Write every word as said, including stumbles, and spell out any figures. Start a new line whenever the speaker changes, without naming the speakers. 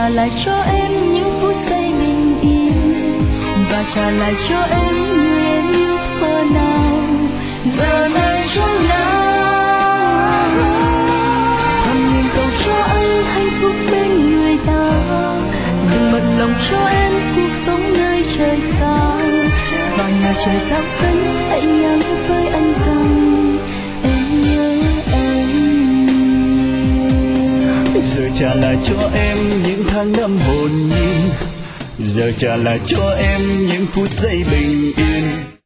trả lại cho em những phút giây bình yên, và trả lại cho em người em yêu thuở nào. Giờ này chỗ nào thầm nguyện cầu cho anh hạnh phúc bên người ta, đừng bận lòng cho em cuộc sống nơi trời xa, và ngày trời cao xanh hãy nhắn với anh rằng em nhớ anh.
Giờ trả lại cho em những tháng năm hồn nhiên, giờ trả lại cho em những phút giây bình yên.